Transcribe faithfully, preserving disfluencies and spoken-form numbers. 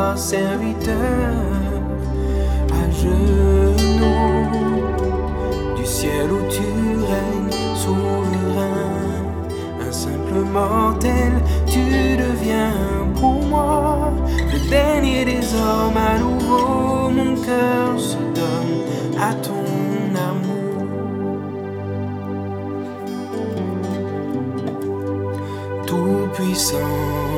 toi, serviteur, à genoux, du ciel où tu règnes souverain. Un simple mortel, tu deviens pour moi le dernier des hommes. À nouveau, mon cœur se donne à ton amour. Tout puissant,